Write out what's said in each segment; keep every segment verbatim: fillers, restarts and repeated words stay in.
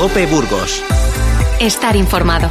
COPE Burgos. Estar informado.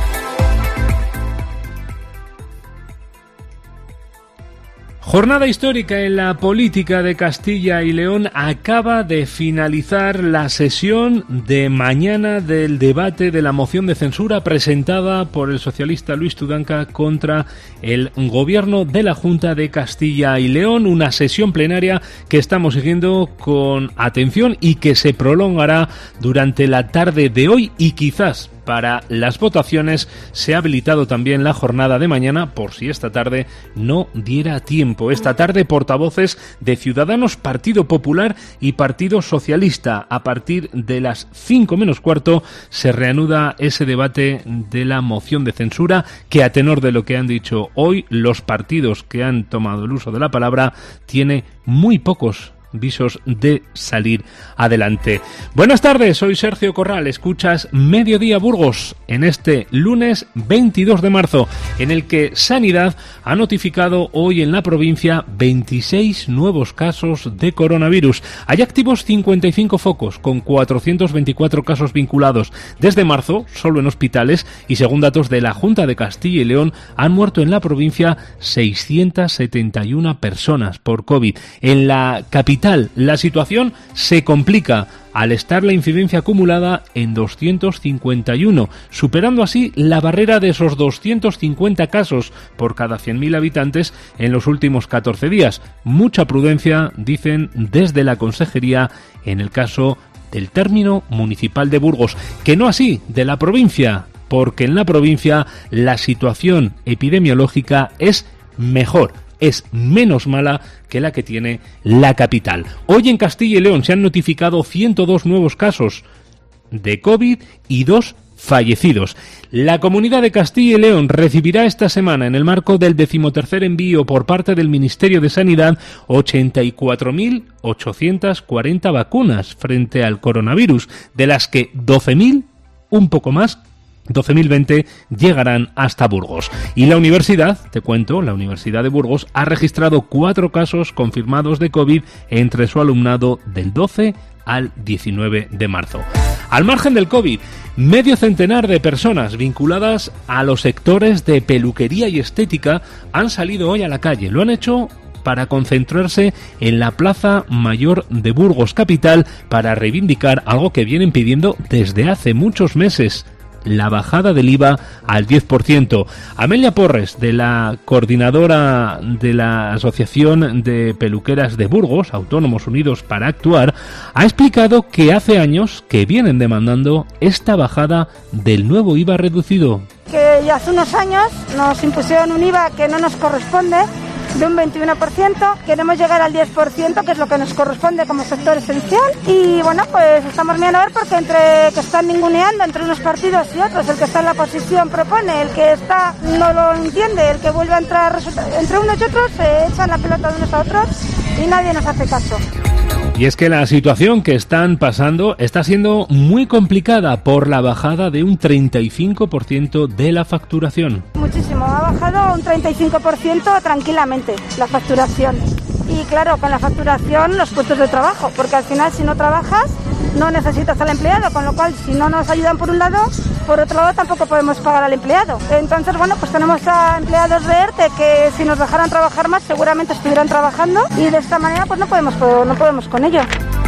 Jornada histórica en la política de Castilla y León. Acaba de finalizar la sesión de mañana del debate de la moción de censura presentada por el socialista Luis Tudanca contra el gobierno de la Junta de Castilla y León. Una sesión plenaria que estamos siguiendo con atención y que se prolongará durante la tarde de hoy y quizás para las votaciones se ha habilitado también la jornada de mañana por si esta tarde no diera tiempo. Esta tarde portavoces de Ciudadanos, Partido Popular y Partido Socialista. A partir de las cinco menos cuarto se reanuda ese debate de la moción de censura que, a tenor de lo que han dicho hoy los partidos que han tomado el uso de la palabra, tiene muy pocos visos de salir adelante. Buenas tardes, soy Sergio Corral, escuchas Mediodía Burgos en este lunes veintidós de marzo, en el que Sanidad ha notificado hoy en la provincia veintiséis nuevos casos de coronavirus. Hay activos cincuenta y cinco focos, con cuatrocientos veinticuatro casos vinculados. Desde marzo, solo en hospitales, y según datos de la Junta de Castilla y León, han muerto en la provincia seiscientas setenta y una personas por COVID. En la capital la situación se complica al estar la incidencia acumulada en doscientos cincuenta y uno, superando así la barrera de esos doscientos cincuenta casos por cada cien mil habitantes en los últimos catorce días. Mucha prudencia, dicen desde la Consejería, en el caso del término municipal de Burgos, que no así de la provincia, porque en la provincia la situación epidemiológica es mejor, es menos mala que la que tiene la capital. Hoy en Castilla y León se han notificado ciento dos nuevos casos de COVID y dos fallecidos. La Comunidad de Castilla y León recibirá esta semana, en el marco del decimotercer envío por parte del Ministerio de Sanidad, ochenta y cuatro mil ochocientas cuarenta vacunas frente al coronavirus, de las que doce mil, un poco más, doce mil veinte llegarán hasta Burgos. Y la universidad, te cuento, la Universidad de Burgos ha registrado cuatro casos confirmados de COVID entre su alumnado del doce al diecinueve de marzo. Al margen del COVID, medio centenar de personas vinculadas a los sectores de peluquería y estética han salido hoy a la calle. Lo han hecho para concentrarse en la Plaza Mayor de Burgos capital para reivindicar algo que vienen pidiendo desde hace muchos meses: la bajada del I V A al diez por ciento. Amelia Porres, de la coordinadora de la Asociación de Peluqueras de Burgos, Autónomos Unidos para Actuar, ha explicado que hace años que vienen demandando esta bajada del nuevo I V A reducido. Que ya hace unos años nos impusieron un I V A que no nos corresponde, de un veintiuno por ciento, queremos llegar al diez por ciento, que es lo que nos corresponde como sector esencial, y bueno, pues estamos mirando a ver, porque entre que están ninguneando entre unos partidos y otros, el que está en la oposición propone, el que está no lo entiende, el que vuelve a entrar, entre unos y otros se echan la pelota de unos a otros y nadie nos hace caso. Y es que la situación que están pasando está siendo muy complicada por la bajada de un treinta y cinco por ciento de la facturación. Muchísimo, ha bajado un treinta y cinco por ciento tranquilamente la facturación. Y claro, con la facturación los puestos de trabajo, porque al final si no trabajas no necesitas al empleado, con lo cual si no nos ayudan por un lado, por otro lado tampoco podemos pagar al empleado. Entonces, bueno, pues tenemos a empleados de ERTE que si nos dejaran trabajar más seguramente estuvieran trabajando, y de esta manera pues no podemos, no podemos con ello.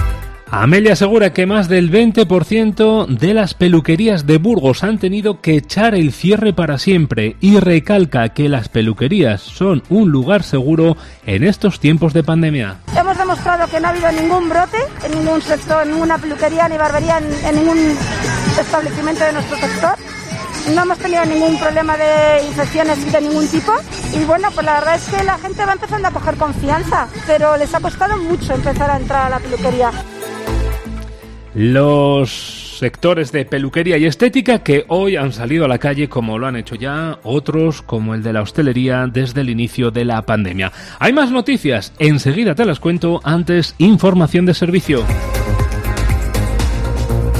Amelia asegura que más del veinte por ciento de las peluquerías de Burgos han tenido que echar el cierre para siempre, y recalca que las peluquerías son un lugar seguro en estos tiempos de pandemia. Hemos demostrado que no ha habido ningún brote en ningún sector, en ninguna peluquería ni barbería, en, en ningún establecimiento de nuestro sector. No hemos tenido ningún problema de infecciones de ningún tipo, y bueno, pues la verdad es que la gente va empezando a coger confianza, pero les ha costado mucho empezar a entrar a la peluquería. Los sectores de peluquería y estética que hoy han salido a la calle, como lo han hecho ya otros, como el de la hostelería, desde el inicio de la pandemia. Hay más noticias, enseguida te las cuento. Antes, información de servicio.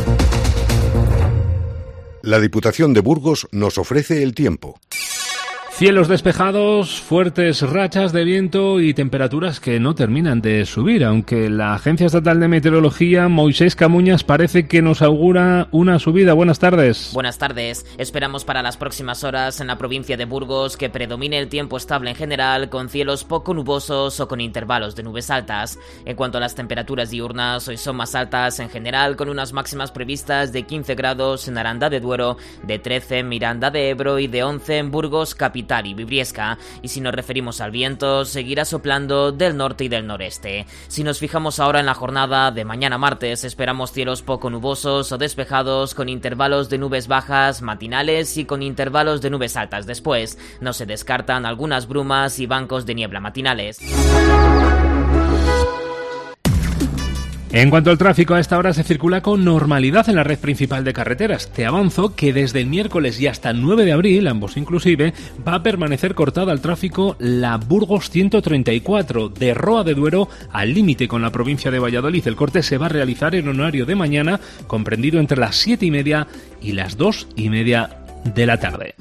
La Diputación de Burgos nos ofrece el tiempo. Cielos despejados, fuertes rachas de viento y temperaturas que no terminan de subir, aunque la Agencia Estatal de Meteorología, Moisés Camuñas, parece que nos augura una subida. Buenas tardes. Buenas tardes. Esperamos para las próximas horas en la provincia de Burgos que predomine el tiempo estable en general, con cielos poco nubosos o con intervalos de nubes altas. En cuanto a las temperaturas diurnas, hoy son más altas en general, con unas máximas previstas de quince grados en Aranda de Duero, de trece en Miranda de Ebro y de once en Burgos capital y Briviesca, y si nos referimos al viento, seguirá soplando del norte y del noreste. Si nos fijamos ahora en la jornada de mañana martes, esperamos cielos poco nubosos o despejados, con intervalos de nubes bajas matinales y con intervalos de nubes altas después. No se descartan algunas brumas y bancos de niebla matinales. En cuanto al tráfico, a esta hora se circula con normalidad en la red principal de carreteras. Te avanzo que desde el miércoles y hasta el nueve de abril, ambos inclusive, va a permanecer cortada al tráfico la Burgos ciento treinta y cuatro, de Roa de Duero al límite con la provincia de Valladolid. El corte se va a realizar en horario de mañana, comprendido entre las siete y media y las dos y media de la tarde.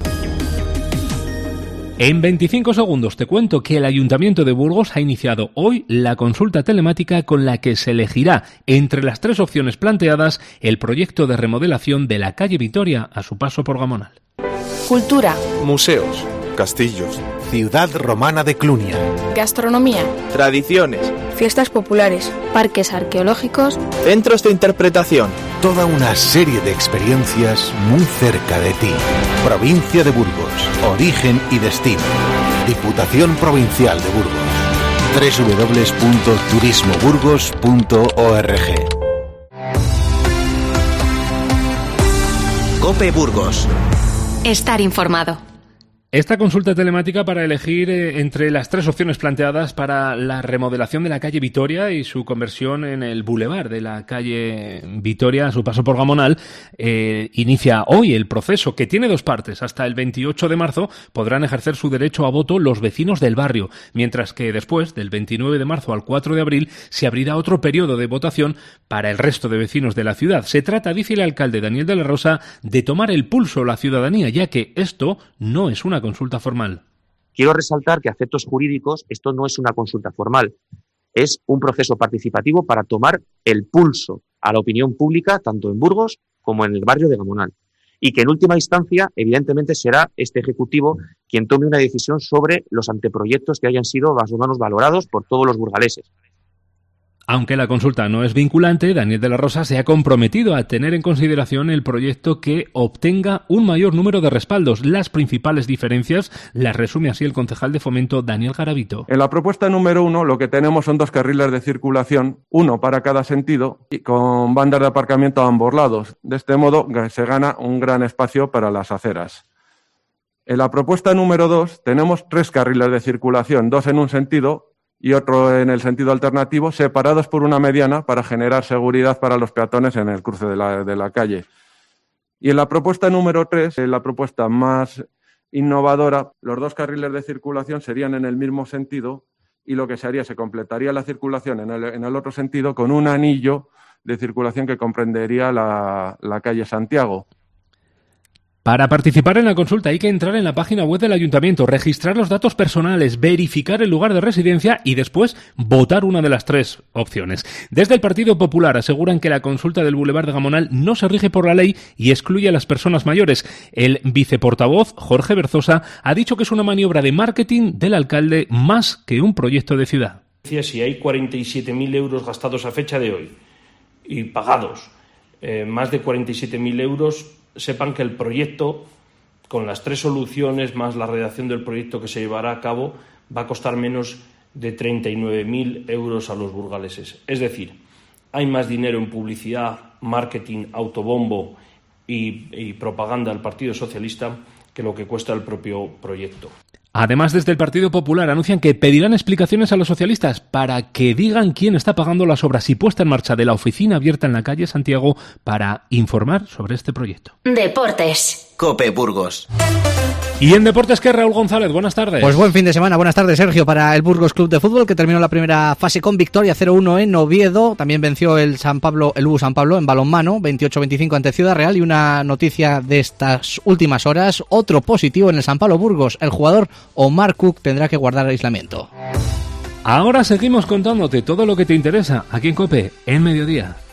En veinticinco segundos te cuento que el Ayuntamiento de Burgos ha iniciado hoy la consulta telemática con la que se elegirá entre las tres opciones planteadas el proyecto de remodelación de la calle Vitoria a su paso por Gamonal. Cultura, museos, castillos, ciudad romana de Clunia, gastronomía, tradiciones, fiestas populares, parques arqueológicos, centros de interpretación. Toda una serie de experiencias muy cerca de ti. Provincia de Burgos, origen y destino. Diputación Provincial de Burgos. doble u doble u doble u punto turismo burgos punto org. COPE Burgos. Estar informado. Esta consulta telemática para elegir eh, entre las tres opciones planteadas para la remodelación de la calle Vitoria y su conversión en el bulevar de la calle Vitoria a su paso por Gamonal eh, inicia hoy el proceso, que tiene dos partes. Hasta el veintiocho de marzo podrán ejercer su derecho a voto los vecinos del barrio, mientras que después, del veintinueve de marzo al cuatro de abril, se abrirá otro periodo de votación para el resto de vecinos de la ciudad. Se trata, dice el alcalde Daniel de la Rosa, de tomar el pulso a la ciudadanía, ya que esto no es una consulta formal. Quiero resaltar que a efectos jurídicos esto no es una consulta formal, es un proceso participativo para tomar el pulso a la opinión pública tanto en Burgos como en el barrio de Gamonal, y que en última instancia evidentemente será este Ejecutivo quien tome una decisión sobre los anteproyectos que hayan sido más o menos valorados por todos los burgaleses. Aunque la consulta no es vinculante, Daniel de la Rosa se ha comprometido a tener en consideración el proyecto que obtenga un mayor número de respaldos. Las principales diferencias las resume así el concejal de Fomento, Daniel Garavito. En la propuesta número uno lo que tenemos son dos carriles de circulación, uno para cada sentido y con bandas de aparcamiento a ambos lados. De este modo se gana un gran espacio para las aceras. En la propuesta número dos tenemos tres carriles de circulación, dos en un sentido y otro en el sentido alternativo, separados por una mediana para generar seguridad para los peatones en el cruce de la, de la calle. Y en la propuesta número tres, en la propuesta más innovadora, los dos carriles de circulación serían en el mismo sentido y lo que se haría, se completaría la circulación en el, en el otro sentido con un anillo de circulación que comprendería la, la calle Santiago. Para participar en la consulta hay que entrar en la página web del Ayuntamiento, registrar los datos personales, verificar el lugar de residencia y después votar una de las tres opciones. Desde el Partido Popular aseguran que la consulta del Boulevard de Gamonal no se rige por la ley y excluye a las personas mayores. El viceportavoz, Jorge Berzosa, ha dicho que es una maniobra de marketing del alcalde más que un proyecto de ciudad. Si hay cuarenta y siete mil euros gastados a fecha de hoy y pagados, eh, más de cuarenta y siete mil euros, sepan que el proyecto, con las tres soluciones más la redacción del proyecto que se llevará a cabo, va a costar menos de treinta y nueve mil euros a los burgaleses. Es decir, hay más dinero en publicidad, marketing, autobombo y, y propaganda del Partido Socialista que lo que cuesta el propio proyecto. Además, desde el Partido Popular anuncian que pedirán explicaciones a los socialistas para que digan quién está pagando las obras y puesta en marcha de la oficina abierta en la calle Santiago para informar sobre este proyecto. Deportes. COPE Burgos. Y en deportes, ¿qué? Raúl González, buenas tardes. Pues buen fin de semana, buenas tardes, Sergio, para el Burgos Club de Fútbol, que terminó la primera fase con victoria cero uno en Oviedo. También venció el San Pablo, el U B U San Pablo en balonmano, veintiocho veinticinco ante Ciudad Real. Y una noticia de estas últimas horas, otro positivo en el San Pablo Burgos. El jugador Omar Cook tendrá que guardar aislamiento. Ahora seguimos contándote todo lo que te interesa aquí en COPE, en Mediodía.